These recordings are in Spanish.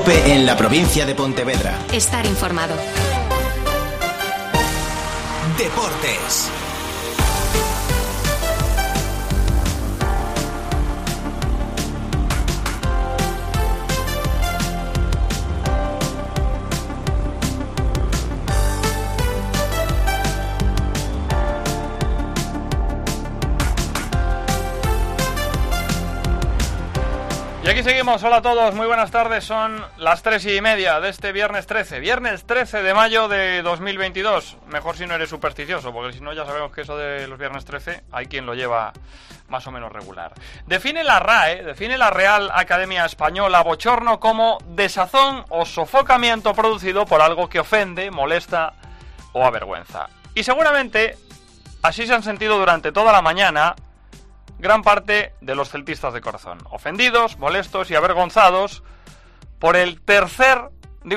COPE en la provincia de Pontevedra. Estar informado. Deportes. Y aquí seguimos, hola a todos, muy buenas tardes, son las 3:30 de este viernes 13 de mayo de 2022. Mejor si no eres supersticioso, porque si no ya sabemos que eso de los viernes 13 hay quien lo lleva más o menos regular. Define la RAE, define la Real Academia Española, bochorno como desazón o sofocamiento producido por algo que ofende, molesta o avergüenza. Y seguramente así se han sentido durante toda la mañana gran parte de los celtistas de corazón, ofendidos, molestos y avergonzados por el tercer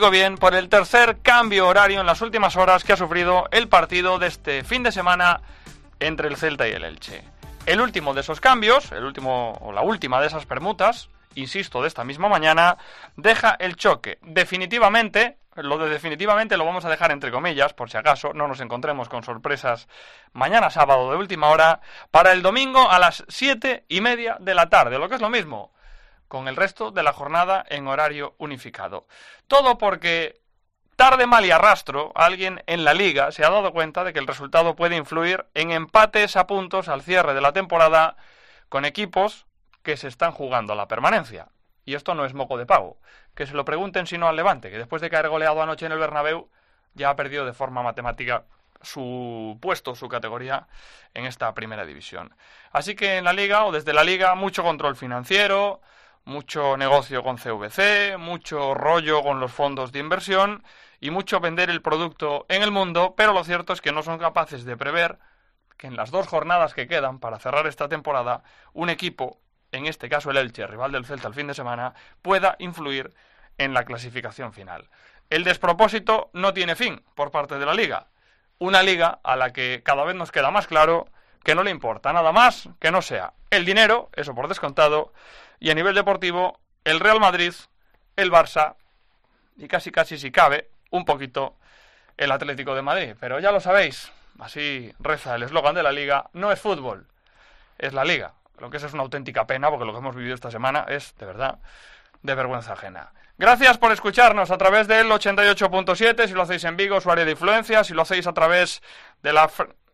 cambio horario en las últimas horas que ha sufrido el partido de este fin de semana entre el Celta y el Elche. El último de esos cambios, la última de esas permutas, insisto, de esta misma mañana, deja el choque definitivamente. Lo de definitivamente lo vamos a dejar entre comillas, por si acaso no nos encontremos con sorpresas mañana sábado de última hora, para el domingo a las 7:30 de la tarde, lo que es lo mismo, con el resto de la jornada en horario unificado. Todo porque, tarde, mal y arrastro, alguien en la Liga se ha dado cuenta de que el resultado puede influir en empates a puntos al cierre de la temporada con equipos que se están jugando a la permanencia. Y esto no es moco de pavo. Que se lo pregunten si no al Levante, que después de caer goleado anoche en el Bernabéu, ya ha perdido de forma matemática su puesto, su categoría en esta primera división. Así que en la Liga, o desde la Liga, mucho control financiero, mucho negocio con CVC, mucho rollo con los fondos de inversión y mucho vender el producto en el mundo, pero lo cierto es que no son capaces de prever que en las 2 jornadas que quedan para cerrar esta temporada, un equipo, en este caso el Elche, rival del Celta el fin de semana, pueda influir en la clasificación final. El despropósito no tiene fin por parte de la Liga. Una Liga a la que cada vez nos queda más claro que no le importa nada más que no sea el dinero, eso por descontado, y a nivel deportivo, el Real Madrid, el Barça y casi si cabe, un poquito el Atlético de Madrid. Pero ya lo sabéis, así reza el eslogan de la Liga, no es fútbol, es la Liga. Lo que es una auténtica pena, porque lo que hemos vivido esta semana es, de verdad, de vergüenza ajena. Gracias por escucharnos a través del 88.7, si lo hacéis en Vigo, su área de influencia, si lo hacéis a través de la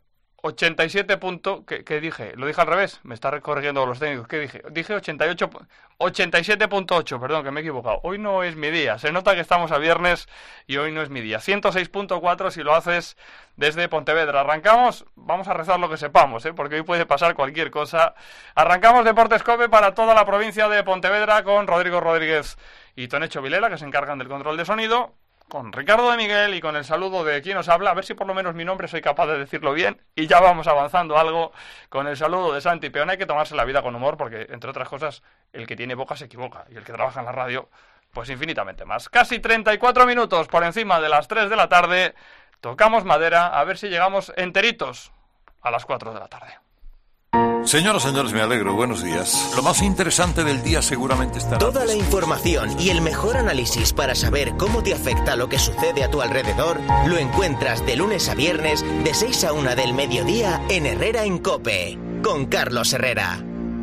87. ¿Qué dije? ¿Lo dije al revés? Me está corrigiendo los técnicos. ¿Qué dije? Dije 87.8, perdón, que me he equivocado. Hoy no es mi día. Se nota que estamos a viernes y hoy no es mi día. 106.4 si lo haces desde Pontevedra. Arrancamos, vamos a rezar lo que sepamos, porque hoy puede pasar cualquier cosa. Arrancamos Deportes COPE para toda la provincia de Pontevedra con Rodrigo Rodríguez y Tonecho Vilela, que se encargan del control de sonido, con Ricardo de Miguel y con el saludo de quien os habla, a ver si por lo menos mi nombre soy capaz de decirlo bien, y ya vamos avanzando algo con el saludo de Santi Peón. Hay que tomarse la vida con humor porque, entre otras cosas, el que tiene boca se equivoca, y el que trabaja en la radio, pues infinitamente más. Casi 34 minutos por encima de las 3 de la tarde, tocamos madera, a ver si llegamos enteritos a las 4 de la tarde. Señoras, señores, me alegro. Buenos días. Lo más interesante del día seguramente estará... Toda la información y el mejor análisis para saber cómo te afecta lo que sucede a tu alrededor lo encuentras de lunes a viernes de 6 a 1 del mediodía en Herrera en COPE, con Carlos Herrera.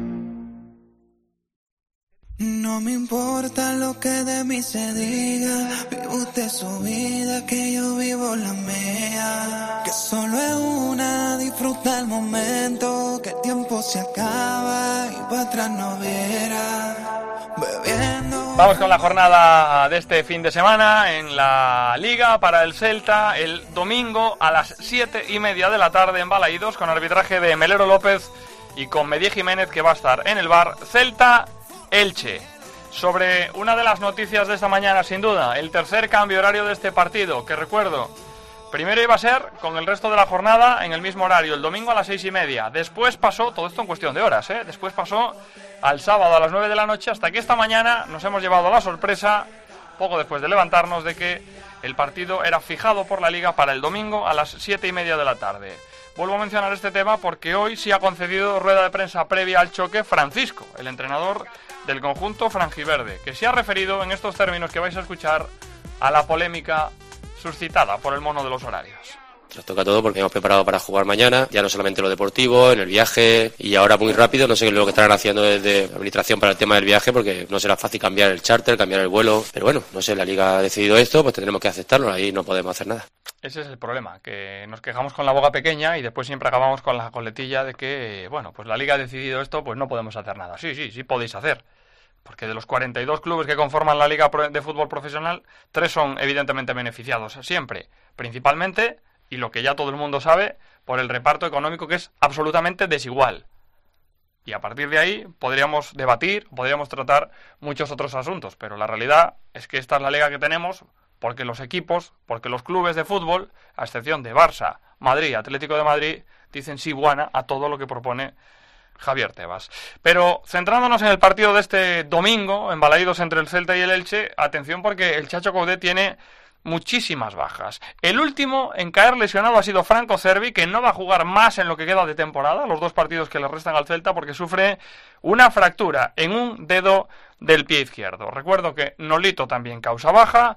No me importa lo que de mí se diga, vive usted su vida, que yo vivo la mía. Que solo es una, disfruta el momento, que el tiempo se acaba y para atrás no viera. Bebiendo. Vamos con la jornada de este fin de semana en la Liga para el Celta, el domingo a las 7:30 de la tarde en Balaídos, con arbitraje de Melero López y con Medí Jiménez, que va a estar en el bar. Celta Elche. Sobre una de las noticias de esta mañana, sin duda, el tercer cambio horario de este partido, que recuerdo, primero iba a ser con el resto de la jornada en el mismo horario, el domingo a las 6:30. Después pasó, todo esto en cuestión de horas, después pasó al sábado a las 9 de la noche, hasta que esta mañana nos hemos llevado la sorpresa, poco después de levantarnos, de que el partido era fijado por la Liga para el domingo a las 7:30 de la tarde. vuelvo a mencionar este tema porque hoy sí ha concedido rueda de prensa previa al choque Francisco, el entrenador del conjunto franjiverde, que se ha referido en estos términos que vais a escuchar a la polémica suscitada por el mono de los horarios. Nos toca todo porque hemos preparado para jugar mañana, ya no solamente lo deportivo, en el viaje, y ahora muy rápido, no sé qué es lo que estarán haciendo desde la administración para el tema del viaje, porque no será fácil cambiar el charter, cambiar el vuelo, pero bueno, no sé, la Liga ha decidido esto, pues tendremos que aceptarlo, ahí no podemos hacer nada. Ese es el problema, que nos quejamos con la boca pequeña y después siempre acabamos con la coletilla de que, bueno, pues la Liga ha decidido esto, pues no podemos hacer nada. Sí podéis hacer. Porque de los 42 clubes que conforman la Liga de Fútbol Profesional, 3 son evidentemente beneficiados siempre, principalmente, y lo que ya todo el mundo sabe, por el reparto económico que es absolutamente desigual. Y a partir de ahí podríamos debatir, podríamos tratar muchos otros asuntos, pero la realidad es que esta es la liga que tenemos porque los equipos, porque los clubes de fútbol, a excepción de Barça, Madrid, Atlético de Madrid, dicen sí buena a todo lo que propone Javier Tebas. Pero centrándonos en el partido de este domingo, en Balaídos entre el Celta y el Elche, atención porque el Chacho Coudet tiene muchísimas bajas. El último en caer lesionado ha sido Franco Cervi, que no va a jugar más en lo que queda de temporada, los 2 partidos que le restan al Celta, porque sufre una fractura en un dedo del pie izquierdo. Recuerdo que Nolito también causa baja,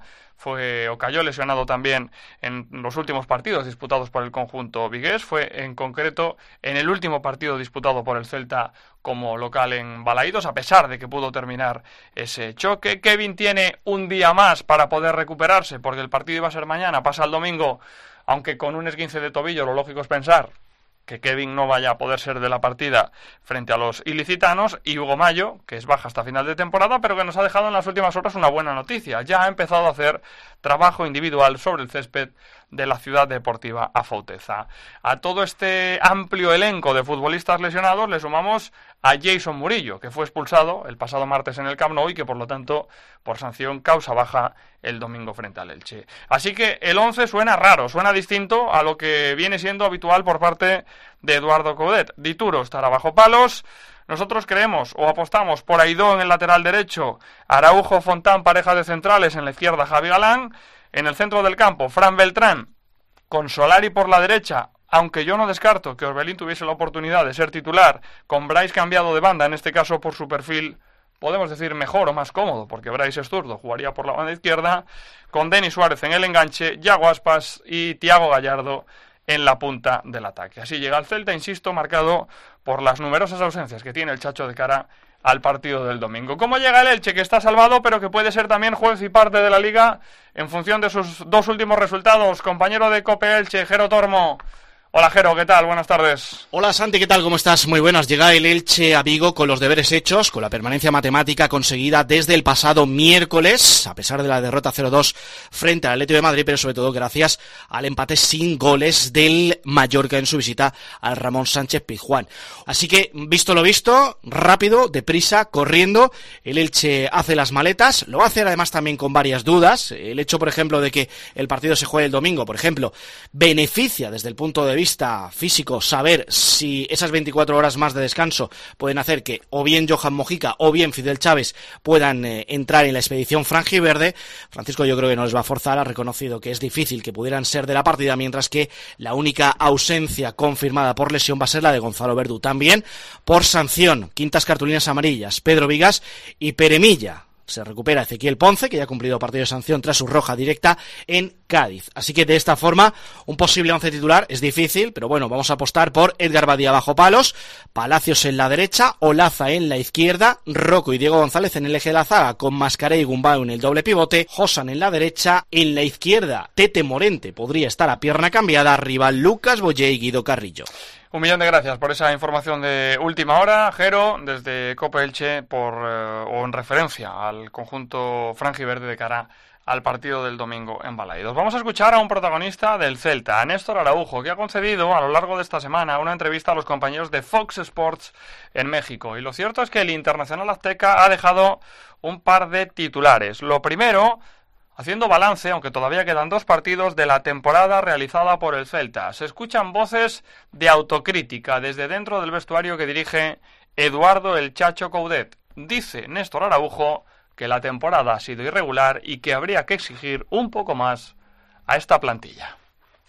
cayó lesionado también en los últimos partidos disputados por el conjunto vigués, fue en concreto en el último partido disputado por el Celta como local en Balaídos, a pesar de que pudo terminar ese choque. Kevin tiene un día más para poder recuperarse, porque el partido iba a ser mañana, pasa el domingo, aunque con un esguince de tobillo, lo lógico es pensar que Kevin no vaya a poder ser de la partida frente a los ilicitanos, y Hugo Mayo, que es baja hasta final de temporada, pero que nos ha dejado en las últimas horas una buena noticia. Ya ha empezado a hacer trabajo individual sobre el césped de la Ciudad Deportiva Afouteza. A todo este amplio elenco de futbolistas lesionados le sumamos a Jason Murillo, que fue expulsado el pasado martes en el Camp Nou y que por lo tanto por sanción causa baja el domingo frente al Elche. Así que el 11 suena raro, suena distinto a lo que viene siendo habitual por parte de Eduardo Coudet. Dituro estará bajo palos. Nosotros creemos o apostamos por Aidó en el lateral derecho, Araujo, Fontán, pareja de centrales, en la izquierda Javi Galán, en el centro del campo Fran Beltrán con Solari por la derecha, aunque yo no descarto que Orbelín tuviese la oportunidad de ser titular, con Brais cambiado de banda, en este caso por su perfil, podemos decir mejor o más cómodo, porque Brais es zurdo, jugaría por la banda izquierda, con Denis Suárez en el enganche, Yago Aspas y Thiago Gallardo en la punta del ataque. Así llega el Celta, insisto, marcado por las numerosas ausencias que tiene el Chacho de cara al partido del domingo. ¿Cómo llega el Elche, que está salvado, pero que puede ser también juez y parte de la Liga en función de sus 2 últimos resultados? Compañero de COPE Elche, Jero Tormo. Hola Jero, ¿qué tal? Buenas tardes. Hola Santi, ¿qué tal? ¿Cómo estás? Muy buenas. Llega el Elche a Vigo con los deberes hechos, con la permanencia matemática conseguida desde el pasado miércoles, a pesar de la derrota 0-2 frente al Atlético de Madrid, pero sobre todo gracias al empate sin goles del Mallorca en su visita al Ramón Sánchez Pizjuán. Así que, visto lo visto, rápido, deprisa, corriendo, el Elche hace las maletas, lo va a hacer además también con varias dudas. El hecho, por ejemplo, de que el partido se juegue el domingo, por ejemplo, beneficia desde el punto de vista físico saber si esas 24 horas más de descanso pueden hacer que o bien Johan Mojica o bien Fidel Chávez puedan entrar en la expedición franjiverde. Francisco yo creo que no les va a forzar, ha reconocido que es difícil que pudieran ser de la partida, mientras que la única ausencia confirmada por lesión va a ser la de Gonzalo Verdú. También por sanción, quintas cartulinas amarillas, Pedro Vigas y Peremilla. Se recupera Ezequiel Ponce, que ya ha cumplido partido de sanción tras su roja directa en Cádiz. Así que de esta forma, un posible 11 titular es difícil, pero bueno, vamos a apostar por Edgar Badía bajo palos, Palacios en la derecha, Olaza en la izquierda, Rocco y Diego González en el eje de la zaga, con Mascaré y Gumbau en el doble pivote, Josan en la derecha, en la izquierda Tete Morente podría estar a pierna cambiada, arriba Lucas Boyé y Guido Carrillo. 1.000.000 de gracias por esa información de última hora, Jero, desde Copa Elche, o en referencia al conjunto franjiverde de cara al partido del domingo en Balaídos. Vamos a escuchar a un protagonista del Celta, a Néstor Araujo, que ha concedido a lo largo de esta semana una entrevista a los compañeros de Fox Sports en México. Y lo cierto es que el internacional azteca ha dejado un par de titulares. Lo primero, haciendo balance, aunque todavía quedan 2 partidos, de la temporada realizada por el Celta. Se escuchan voces de autocrítica desde dentro del vestuario que dirige Eduardo el Chacho Coudet. Dice Néstor Araujo que la temporada ha sido irregular y que habría que exigir un poco más a esta plantilla.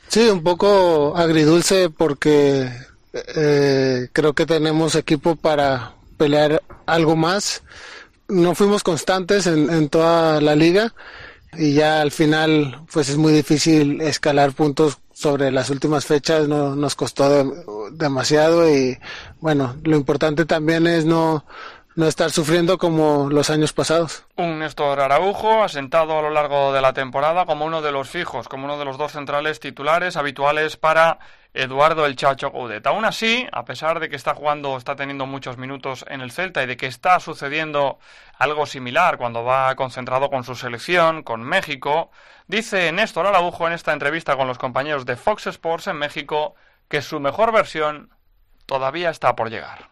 Sí, un poco agridulce porque creo que tenemos equipo para pelear algo más. No fuimos constantes en toda la liga y ya al final pues es muy difícil escalar puntos sobre las últimas fechas, nos costó demasiado y bueno, lo importante también es no estar sufriendo como los años pasados. Un Néstor Araújo asentado a lo largo de la temporada como uno de los fijos, como uno de los dos centrales titulares habituales para Eduardo el Chacho Coudet. Aún así, a pesar de que está teniendo muchos minutos en el Celta y de que está sucediendo algo similar cuando va concentrado con su selección, con México, dice Néstor Araújo en esta entrevista con los compañeros de Fox Sports en México que su mejor versión todavía está por llegar.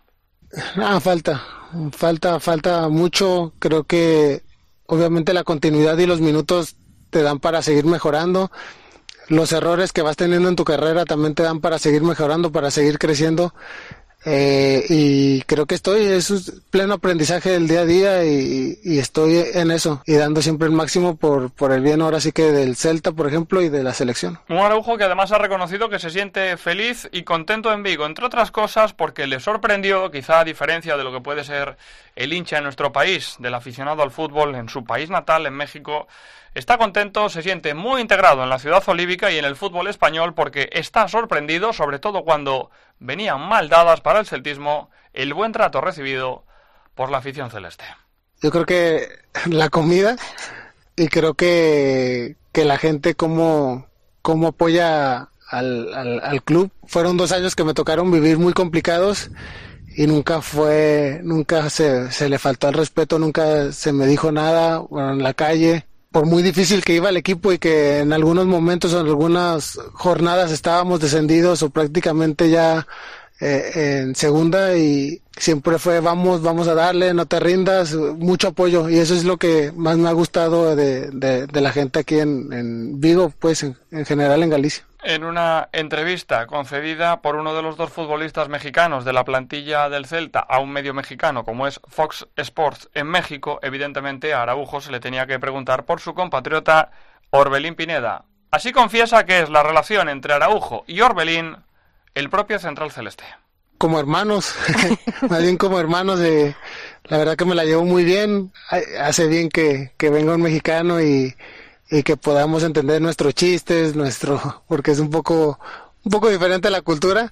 Falta mucho. Creo que obviamente la continuidad y los minutos te dan para seguir mejorando. Los errores que vas teniendo en tu carrera también te dan para seguir mejorando, para seguir creciendo. Y creo que es pleno aprendizaje del día a día y estoy en eso y dando siempre el máximo por el bien ahora sí que del Celta, por ejemplo, y de la selección. Un Araujo que además ha reconocido que se siente feliz y contento en Vigo, entre otras cosas porque le sorprendió, quizá a diferencia de lo que puede ser el hincha en nuestro país, del aficionado al fútbol en su país natal, en México. Está contento, se siente muy integrado en la ciudad olívica y en el fútbol español porque está sorprendido, sobre todo cuando venían mal dadas para el celtismo, el buen trato recibido por la afición celeste. Yo creo que la comida y creo que la gente cómo apoya al club. Fueron 2 años que me tocaron vivir muy complicados y nunca se le faltó el respeto, nunca se me dijo nada, bueno, en la calle. Por muy difícil que iba el equipo y que en algunos momentos, en algunas jornadas estábamos descendidos o prácticamente ya en segunda y siempre fue vamos a darle, no te rindas, mucho apoyo y eso es lo que más me ha gustado de la gente aquí en Vigo, pues en general en Galicia. En una entrevista concedida por uno de los 2 futbolistas mexicanos de la plantilla del Celta a un medio mexicano como es Fox Sports en México, evidentemente a Araújo se le tenía que preguntar por su compatriota Orbelín Pineda. Así confiesa que es la relación entre Araújo y Orbelín el propio central celeste. Como hermanos, más bien como hermanos, la verdad que me la llevo muy bien, hace bien que venga un mexicano y que podamos entender nuestros chistes, porque es un poco diferente la cultura,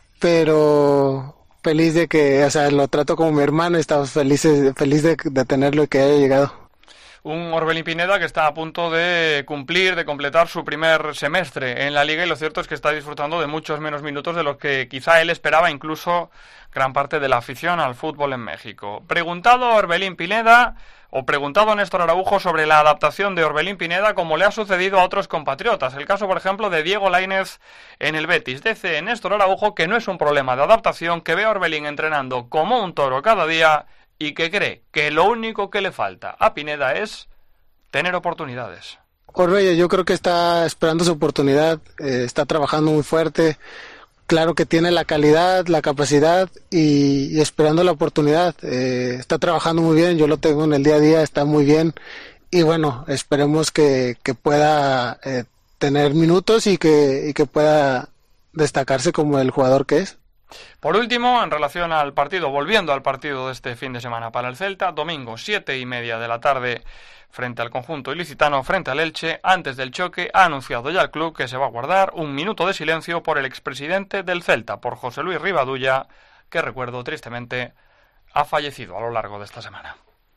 pero feliz de que, o sea, lo trato como mi hermano y estamos feliz de tenerlo y que haya llegado. Un Orbelín Pineda que está a punto de completar su primer semestre en la Liga y lo cierto es que está disfrutando de muchos menos minutos de los que quizá él esperaba, incluso gran parte de la afición al fútbol en México. Preguntado a Orbelín Pineda, o preguntado a Néstor Araújo sobre la adaptación de Orbelín Pineda como le ha sucedido a otros compatriotas. El caso, por ejemplo, de Diego Lainez en el Betis. Dice Néstor Araújo que no es un problema de adaptación, que ve a Orbelín entrenando como un toro cada día y que cree que lo único que le falta a Pineda es tener oportunidades. Orbelín, yo creo que está esperando su oportunidad, está trabajando muy fuerte. Claro que tiene la calidad, la capacidad y esperando la oportunidad. Está trabajando muy bien, yo lo tengo en el día a día, está muy bien. Y bueno, esperemos que pueda tener minutos y que pueda destacarse como el jugador que es. Por último, en relación al partido, volviendo al partido de este fin de semana para el Celta, domingo 7:30 de la tarde frente al conjunto ilicitano, frente al Elche. Antes del choque ha anunciado ya el club que se va a guardar un minuto de silencio por el expresidente del Celta, por José Luis Rivadulla, que recuerdo tristemente ha fallecido a lo largo de esta semana.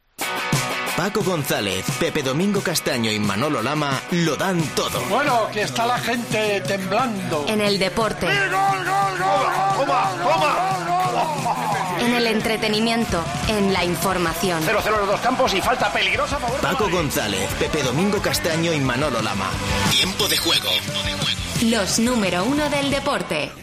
Paco González, Pepe Domingo Castaño y Manolo Lama lo dan todo. Bueno, que está la gente temblando. En el deporte. ¡Gol! En el entretenimiento, en la información. 0-0 en los 2 campos y falta peligrosa. Paco González, Pepe Domingo Castaño y Manolo Lama. Tiempo de juego. Los número 1 del deporte.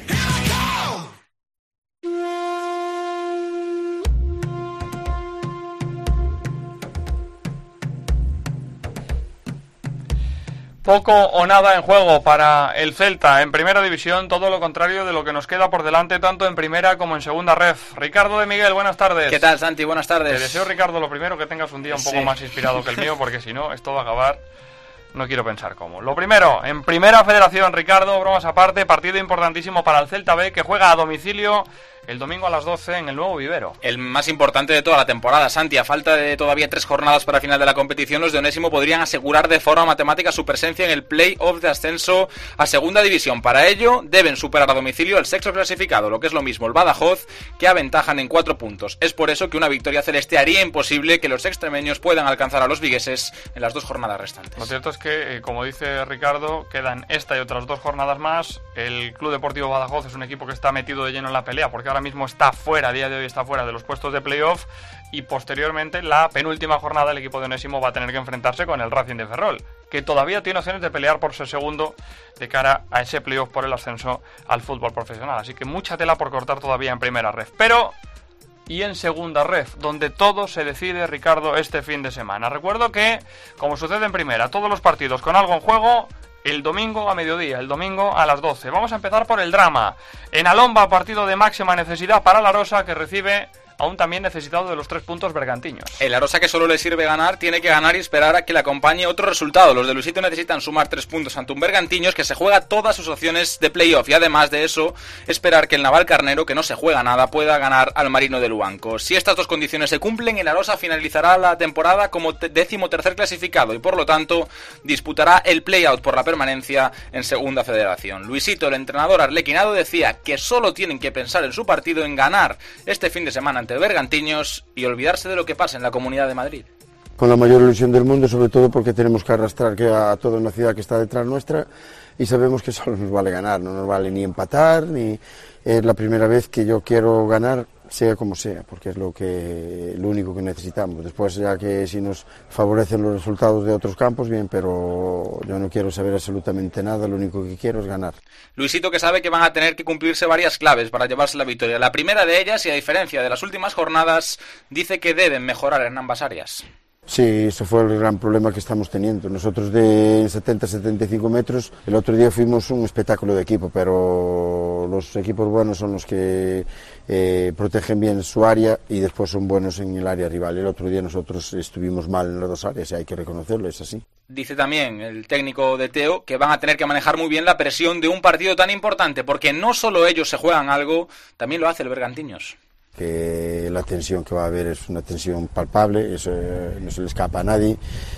Poco o nada en juego para el Celta en primera división, todo lo contrario de lo que nos queda por delante tanto en primera como en segunda ref. Ricardo de Miguel, buenas tardes. ¿Qué tal, Santi? Buenas tardes. Te deseo, Ricardo, lo primero, que tengas un día un poco más inspirado que el mío, porque si no, esto va a acabar No quiero pensar cómo. Lo primero, en Primera Federación, Ricardo, bromas aparte, partido importantísimo para el Celta B, que juega a domicilio el domingo a las 12 en el Nuevo Vivero. El más importante de toda la temporada, Santi. A falta de todavía 3 jornadas para el final de la competición, los de Onésimo podrían asegurar de forma matemática su presencia en el play-off de ascenso a Segunda División. Para ello, deben superar a domicilio el sexto clasificado, lo que es lo mismo el Badajoz, que aventajan en 4 puntos. Es por eso que una victoria celeste haría imposible que los extremeños puedan alcanzar a los vigueses en las 2 jornadas restantes. Lo cierto es que, como dice Ricardo, quedan esta y otras 2 jornadas más. El Club Deportivo Badajoz es un equipo que está metido de lleno en la pelea, porque ahora mismo está fuera, a día de hoy está fuera de los puestos de playoff, y posteriormente, la penúltima jornada, el equipo de Onésimo va a tener que enfrentarse con el Racing de Ferrol, que todavía tiene opciones de pelear por ser segundo de cara a ese playoff por el ascenso al fútbol profesional. Así que mucha tela por cortar todavía en primera ref. Pero, y en segunda ref, donde todo se decide, Ricardo, este fin de semana. Recuerdo que, como sucede en primera, todos los partidos con algo en juego, el domingo a mediodía, el domingo a las 12. Vamos a empezar por el drama. En Alomba, partido de máxima necesidad para la Arosa, que recibe aún también necesitado de los 3 puntos bergantiños. El Arosa, que solo le sirve ganar, tiene que ganar y esperar a que le acompañe otro resultado. Los de Luisito necesitan sumar 3 puntos ante un Bergantiños que se juega todas sus opciones de playoff, y además de eso, esperar que el Navalcarnero, que no se juega nada, pueda ganar al Marino de Luanco. Si estas 2 condiciones se cumplen, el Arosa finalizará la temporada como 13º clasificado y por lo tanto disputará el play-out por la permanencia en Segunda Federación. Luisito, el entrenador arlequinado, decía que solo tienen que pensar en su partido, en ganar este fin de semana ante Bergantiños y olvidarse de lo que pasa en la Comunidad de Madrid. Con la mayor ilusión del mundo, sobre todo porque tenemos que arrastrar a toda una ciudad que está detrás nuestra, y sabemos que solo nos vale ganar, no nos vale ni empatar, ni es la primera vez que yo quiero ganar, sea como sea, porque es lo único que necesitamos. Después, ya que si nos favorecen los resultados de otros campos, bien, pero yo no quiero saber absolutamente nada, lo único que quiero es ganar. Luisito, que sabe que van a tener que cumplirse varias claves para llevarse la victoria. La primera de ellas, y a diferencia de las últimas jornadas, dice que deben mejorar en ambas áreas. Sí, ese fue el gran problema que estamos teniendo. Nosotros de 70-75 metros, el otro día fuimos un espectáculo de equipo, pero los equipos buenos son los que protegen bien su área y después son buenos en el área rival. El otro día nosotros estuvimos mal en las 2 áreas y hay que reconocerlo, es así. Dice también el técnico de Teo que van a tener que manejar muy bien la presión de un partido tan importante, porque no solo ellos se juegan algo, también lo hace el Bergantiños. Que la tensión que va a haber es una tensión palpable, eso no se le escapa a nadie.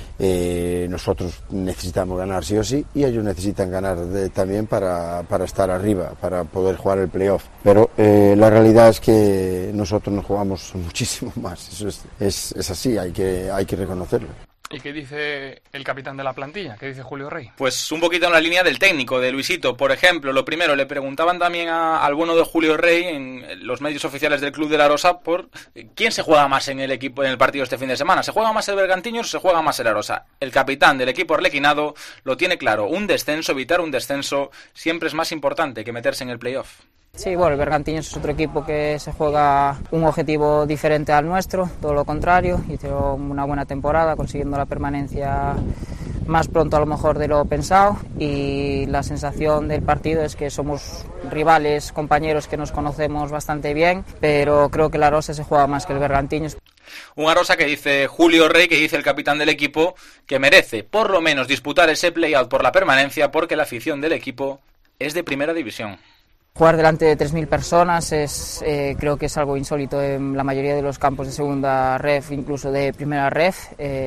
Nosotros necesitamos ganar sí o sí, y ellos necesitan ganar también para estar arriba, para poder jugar el playoff. Pero la realidad es que nosotros nos jugamos muchísimo más, eso es así, hay que reconocerlo. ¿Y qué dice el capitán de la plantilla? ¿Qué dice Julio Rey? Pues un poquito en la línea del técnico, de Luisito. Por ejemplo, lo primero, le preguntaban también al bueno de Julio Rey en los medios oficiales del Club de la Arosa por quién se juega más en el equipo en el partido este fin de semana. ¿Se juega más el Bergantiños o se juega más el Arosa? El capitán del equipo arlequinado lo tiene claro. Un descenso, evitar un descenso, siempre es más importante que meterse en el playoff. Sí, bueno, el Bergantiños es otro equipo que se juega un objetivo diferente al nuestro, todo lo contrario. Hizo una buena temporada consiguiendo la permanencia más pronto a lo mejor de lo pensado, y la sensación del partido es que somos rivales, compañeros que nos conocemos bastante bien, pero creo que el Arosa se juega más que el Bergantiños. Un Arosa que dice Julio Rey, que dice el capitán del equipo, que merece por lo menos disputar ese play-out por la permanencia porque la afición del equipo es de primera división. Jugar delante de 3.000 personas creo que es algo insólito en la mayoría de los campos de segunda ref, incluso de primera ref,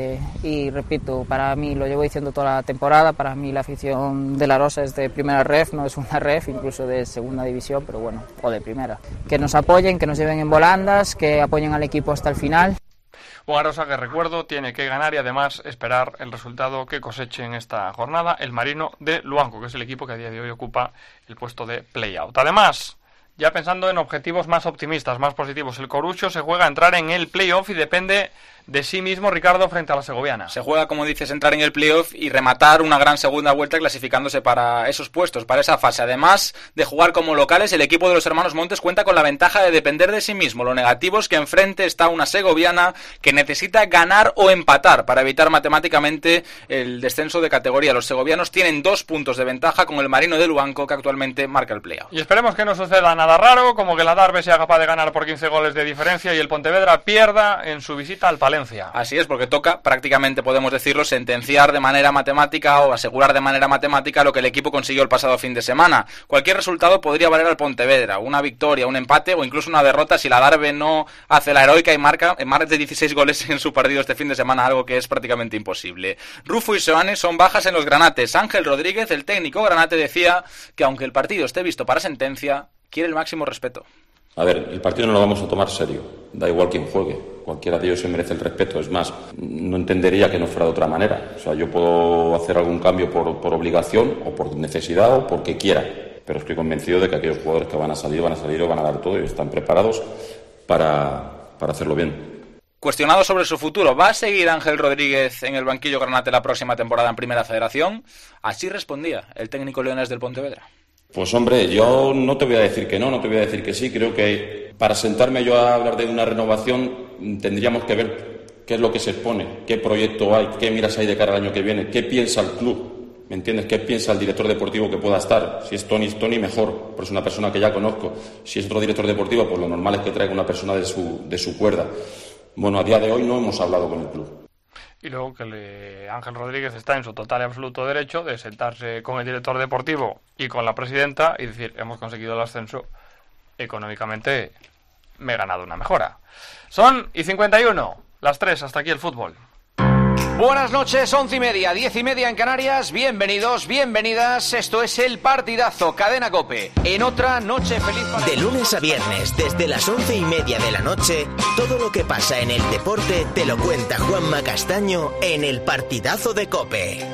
y repito, para mí, lo llevo diciendo toda la temporada, para mí la afición de la Arosa es de primera ref, no es una ref, incluso de segunda división, pero bueno, o de primera. Que nos apoyen, que nos lleven en volandas, que apoyen al equipo hasta el final. Un Arosa que, recuerdo, tiene que ganar y además esperar el resultado que coseche en esta jornada el Marino de Luanco, que es el equipo que a día de hoy ocupa el puesto de play-out. Además, ya pensando en objetivos más optimistas, más positivos, el Corucho se juega a entrar en el play-off y depende de sí mismo, Ricardo, frente a la Segoviana. Se juega, como dices, entrar en el playoff y rematar una gran segunda vuelta clasificándose para esos puestos, para esa fase. Además de jugar como locales, el equipo de los hermanos Montes cuenta con la ventaja de depender de sí mismo. Lo negativo es que enfrente está una Segoviana que necesita ganar o empatar para evitar matemáticamente el descenso de categoría. Los segovianos tienen 2 puntos de ventaja con el Marino de Luanco, que actualmente marca el playoff. Y esperemos que no suceda nada raro, como que la Darbe sea capaz de ganar por 15 goles de diferencia y el Pontevedra pierda en su visita al Palermo. Valencia. Así es, porque toca, prácticamente podemos decirlo, sentenciar de manera matemática o asegurar de manera matemática lo que el equipo consiguió el pasado fin de semana. Cualquier resultado podría valer al Pontevedra, una victoria, un empate o incluso una derrota si la Darbe no hace la heroica y marca más de 16 goles en su partido este fin de semana, algo que es prácticamente imposible. Rufo y Seoane son bajas en los granates. Ángel Rodríguez, el técnico granate, decía que aunque el partido esté visto para sentencia, quiere el máximo respeto. A ver, el partido no lo vamos a tomar serio, da igual quién juegue, cualquiera de ellos se merece el respeto, es más, no entendería que no fuera de otra manera, o sea, yo puedo hacer algún cambio por obligación o por necesidad o porque quiera, pero estoy convencido de que aquellos jugadores que van a salir o van a dar todo y están preparados para hacerlo bien. Cuestionado sobre su futuro, ¿va a seguir Ángel Rodríguez en el banquillo granate la próxima temporada en Primera Federación? Así respondía el técnico leonés del Pontevedra. Pues hombre, yo no te voy a decir que no te voy a decir que sí. Creo que para sentarme yo a hablar de una renovación tendríamos que ver qué es lo que se expone, qué proyecto hay, qué miras hay de cara al año que viene, qué piensa el club, ¿me entiendes? ¿Qué piensa el director deportivo que pueda estar? Si es Tony mejor, pues es una persona que ya conozco. Si es otro director deportivo, pues lo normal es que traiga una persona de su cuerda. Bueno, a día de hoy no hemos hablado con el club. Y luego que Ángel Rodríguez está en su total y absoluto derecho de sentarse con el director deportivo y con la presidenta y decir, hemos conseguido el ascenso, económicamente me he ganado una mejora. Son 51, las 3, hasta aquí el fútbol. Buenas noches, 11:30, 10:30 en Canarias. Bienvenidos, bienvenidas. Esto es El Partidazo, Cadena COPE. En otra noche feliz para... De lunes a viernes, desde las 11:30 de la noche, todo lo que pasa en el deporte te lo cuenta Juanma Castaño en El Partidazo de COPE.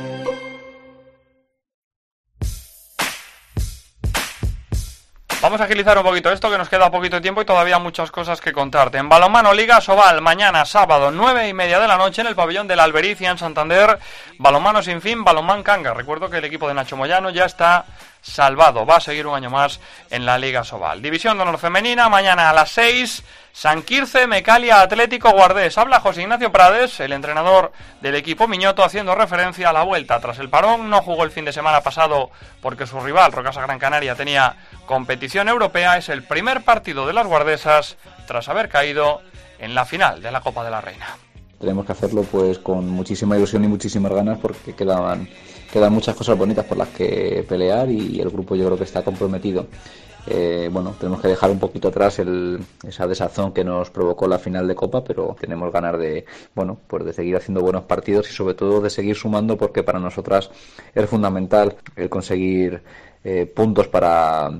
Vamos a agilizar un poquito esto, que nos queda poquito tiempo y todavía muchas cosas que contarte. En balonmano, Liga Sobal, mañana sábado, 9:30 de la noche, en el pabellón de la Albericia, en Santander. Balonmano sin fin, balonmán Cangas. Recuerdo que el equipo de Nacho Moyano ya está salvado, va a seguir un año más en la Liga Sobal. División de honor femenina, mañana a las 6, San Quirce, Mecalia, Atlético Guardés. Habla José Ignacio Prades, el entrenador del equipo miñoto, haciendo referencia a la vuelta tras el parón. No jugó el fin de semana pasado porque su rival, Rocasa Gran Canaria, tenía competición europea. Es el primer partido de las guardesas tras haber caído en la final de la Copa de la Reina. Tenemos que hacerlo pues con muchísima ilusión y muchísimas ganas, porque quedan muchas cosas bonitas por las que pelear y el grupo yo creo que está comprometido. Tenemos que dejar un poquito atrás esa desazón que nos provocó la final de Copa, pero tenemos ganas de seguir haciendo buenos partidos y sobre todo de seguir sumando, porque para nosotras es fundamental el conseguir puntos para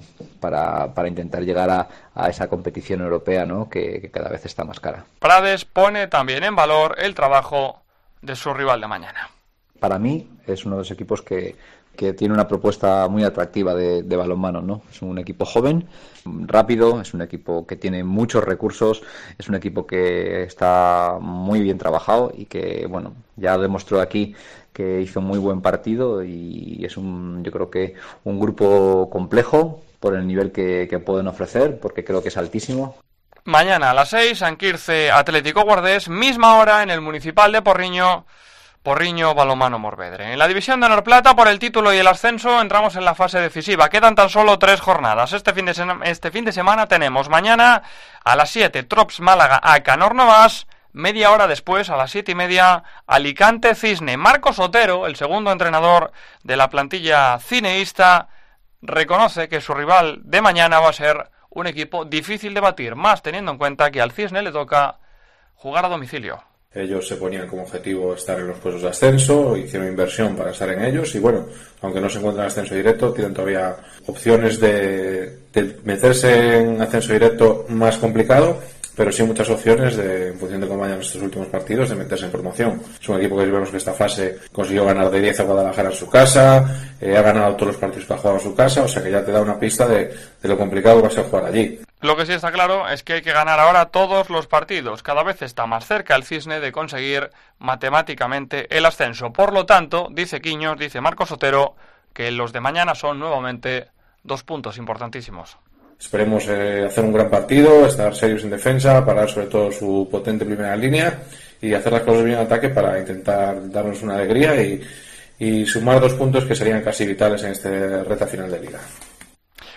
intentar llegar a esa competición europea, ¿no? que cada vez está más cara. Prades pone también en valor el trabajo de su rival de mañana. Para mí es uno de los equipos que tiene una propuesta muy atractiva de balonmano, ¿no? Es un equipo joven, rápido, es un equipo que tiene muchos recursos, es un equipo que está muy bien trabajado y que, ya demostró aquí que hizo muy buen partido y es yo creo que un grupo complejo por el nivel que pueden ofrecer, porque creo que es altísimo. Mañana a las 6, San Quirce, Atlético Guardés, misma hora en el Municipal de Porriño, Balonmano Morvedre. En la división de honor plata, por el título y el ascenso, entramos en la fase decisiva. Quedan tan solo 3 jornadas. Este fin de semana tenemos mañana a las 7, Trops Málaga, Acanor Novas. Media hora después, a las 7:30, Alicante Cisne. Marcos Otero, el segundo entrenador de la plantilla cineísta, reconoce que su rival de mañana va a ser un equipo difícil de batir, más teniendo en cuenta que al Cisne le toca jugar a domicilio. Ellos se ponían como objetivo estar en los puestos de ascenso, hicieron inversión para estar en ellos y aunque no se encuentran en ascenso directo, tienen todavía opciones de meterse en ascenso directo más complicado, pero sí muchas opciones en función de cómo vayan estos últimos partidos, de meterse en promoción. Es un equipo que vemos que esta fase consiguió ganar de 10 a Guadalajara en su casa, ha ganado todos los partidos que ha jugado en su casa, o sea que ya te da una pista de lo complicado que va a ser jugar allí. Lo que sí está claro es que hay que ganar ahora todos los partidos. Cada vez está más cerca el Cisne de conseguir matemáticamente el ascenso. Por lo tanto, dice Quiños, dice Marcos Otero, que los de mañana son nuevamente 2 puntos importantísimos. Esperemos hacer un gran partido, estar serios en defensa, parar sobre todo su potente primera línea y hacer las cosas bien en ataque para intentar darnos una alegría y sumar 2 puntos que serían casi vitales en esta recta final de liga.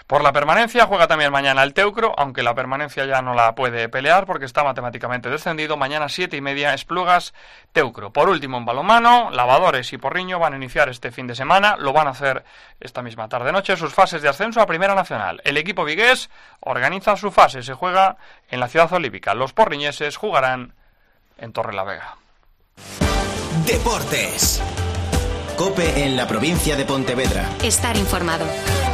Por la permanencia juega también mañana el Teucro, aunque la permanencia ya no la puede pelear porque está matemáticamente descendido. Mañana 7:30 Esplugas Teucro. Por último, en balonmano, Lavadores y Porriño van a iniciar este fin de semana, lo van a hacer esta misma tarde-noche, sus fases de ascenso a Primera Nacional. El equipo vigués organiza su fase, se juega en la Ciudad Olímpica. Los porriñeses jugarán en Torrelavega. Deportes. COPE en la provincia de Pontevedra. Estar informado.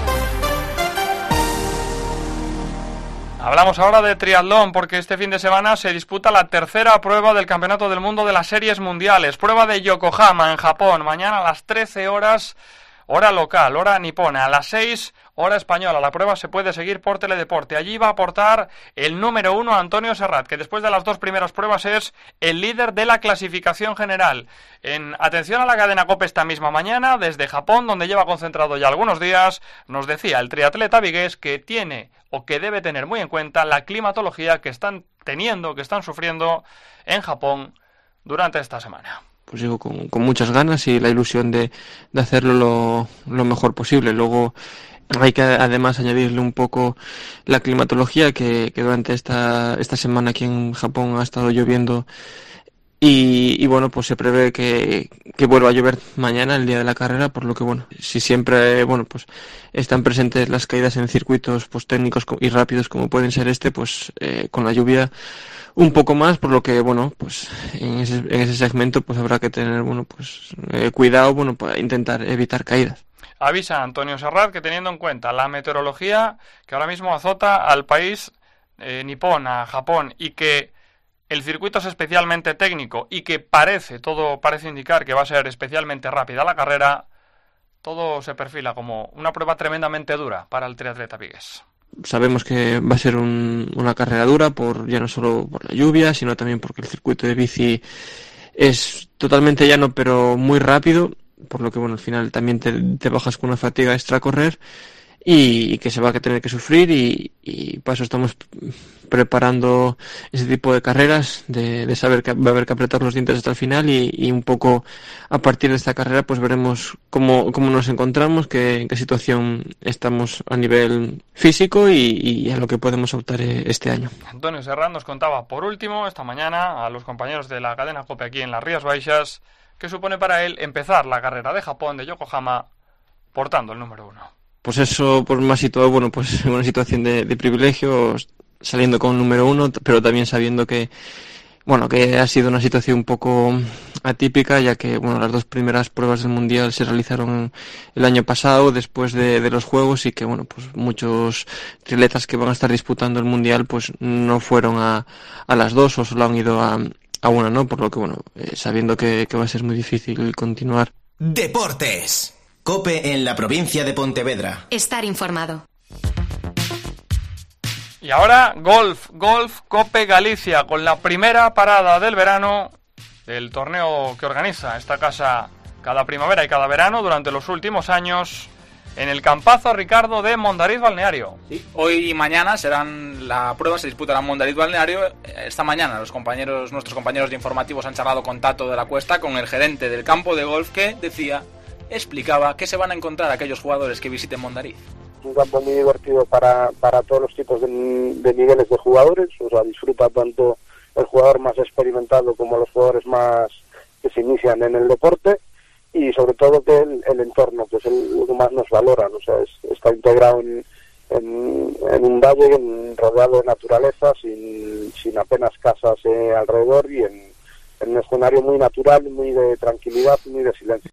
Hablamos ahora de triatlón porque este fin de semana se disputa la tercera prueba del Campeonato del Mundo de las Series Mundiales. Prueba de Yokohama en Japón. Mañana a las 13 horas, hora local, hora nipona. A las 6, hora española. La prueba se puede seguir por Teledeporte. Allí va a aportar el número 1 Antonio Serrat, que después de las 2 primeras pruebas es el líder de la clasificación general. Atención a la cadena COPE esta misma mañana, desde Japón, donde lleva concentrado ya algunos días, nos decía el triatleta vigués que tiene o que debe tener muy en cuenta la climatología que están teniendo, que están sufriendo en Japón durante esta semana. Pues digo, con muchas ganas y la ilusión de hacerlo lo mejor posible. Luego hay que además añadirle un poco la climatología que durante esta semana aquí en Japón ha estado lloviendo y bueno, pues se prevé que vuelva a llover mañana, el día de la carrera, por lo que bueno, si siempre pues están presentes las caídas en circuitos pues técnicos y rápidos como pueden ser pues con la lluvia un poco más, por lo que bueno, pues en ese segmento pues habrá que tener cuidado para intentar evitar caídas. Avisa Antonio Serrat que teniendo en cuenta la meteorología que ahora mismo azota al país nipón, a Japón, y que el circuito es especialmente técnico y que todo parece indicar que va a ser especialmente rápida la carrera, todo se perfila como una prueba tremendamente dura para el triatleta vigués. Sabemos que va a ser una carrera dura, ya no solo por la lluvia, sino también porque el circuito de bici es totalmente llano pero muy rápido, por lo que bueno, al final también te bajas con una fatiga extra a correr y que se va a tener que sufrir y para eso estamos preparando ese tipo de carreras, de saber que va a haber que apretar los dientes hasta el final y un poco a partir de esta carrera pues veremos cómo nos encontramos, en qué situación estamos a nivel físico y a lo que podemos optar este año. Antonio Serrat nos contaba por último esta mañana a los compañeros de la cadena COPE aquí en las Rías Baixas que supone para él empezar la carrera de Japón, de Yokohama, portando el número 1. Pues eso, por más y todo, pues en una situación de privilegio, saliendo con número 1, pero también sabiendo que ha sido una situación un poco atípica, ya que las 2 primeras pruebas del Mundial se realizaron el año pasado, después de los Juegos, y que pues muchos triatletas que van a estar disputando el Mundial pues no fueron a las 2 o solo han ido a una, ¿no? Por lo que sabiendo que va a ser muy difícil continuar. Deportes. COPE en la provincia de Pontevedra. Estar informado. Y ahora Golf COPE Galicia, con la primera parada del verano del torneo que organiza esta casa cada primavera y cada verano durante los últimos años en el Campazo Ricardo de Mondariz Balneario. Sí, hoy y mañana la prueba se disputará en Mondariz Balneario. Esta mañana nuestros compañeros de informativos han charlado con Tato de la Cuesta, con el gerente del campo de golf, que explicaba que se van a encontrar aquellos jugadores que visiten Mondariz. Es un campo muy divertido para todos los tipos de niveles de jugadores, o sea, disfruta tanto el jugador más experimentado como los jugadores más que se inician en el deporte, y sobre todo que el entorno, que es lo que más nos valoran, o sea, está integrado en un valle rodeado de naturaleza, sin apenas casas alrededor, y en un escenario muy natural, muy de tranquilidad, muy de silencio.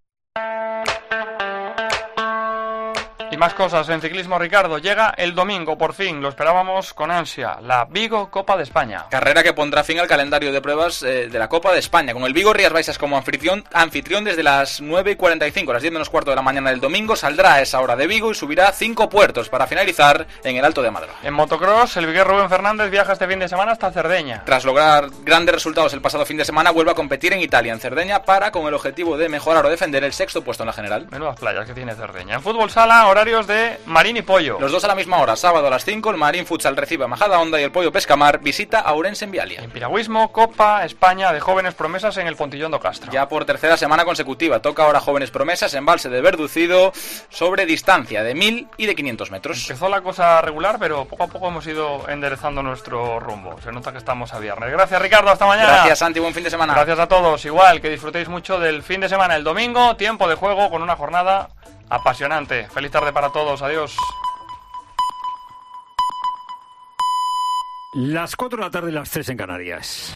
Y más cosas en ciclismo, Ricardo. Llega el domingo, por fin, lo esperábamos con ansia, la Vigo Copa de España. Carrera que pondrá fin al calendario de pruebas de la Copa de España, con el Vigo Rías Baixas como anfitrión desde las 9:45, las 10 menos cuarto de la mañana del domingo. Saldrá a esa hora de Vigo y subirá 5 puertos para finalizar en el Alto de Madro. En motocross, el vigués Rubén Fernández viaja este fin de semana hasta Cerdeña. Tras lograr grandes resultados el pasado fin de semana, vuelve a competir en Italia, en Cerdeña, con el objetivo de mejorar o defender el 6º puesto en la general. Menudas playas que tiene Cerdeña. En fútbol sala, horario horarios de Marín y Pollo. Los dos a la misma hora, sábado a las 5, el Marín Futsal recibe a Majadahonda y el Pollo Pescamar visita a Ourense en Vialia. En piragüismo, Copa España de Jóvenes Promesas en el Pontillón do Castro. Ya por tercera semana consecutiva, toca ahora Jóvenes Promesas en Valse de Verducido sobre distancia de 1000 y de 500 metros. Empezó la cosa regular, pero poco a poco hemos ido enderezando nuestro rumbo. Se nota que estamos a viernes. Gracias, Ricardo, hasta mañana. Gracias, Santi, buen fin de semana. Gracias a todos, igual, que disfrutéis mucho del fin de semana. El domingo, tiempo de juego con una jornada apasionante. Feliz tarde para todos, adiós. Las 4 de la tarde y las 3 en Canarias.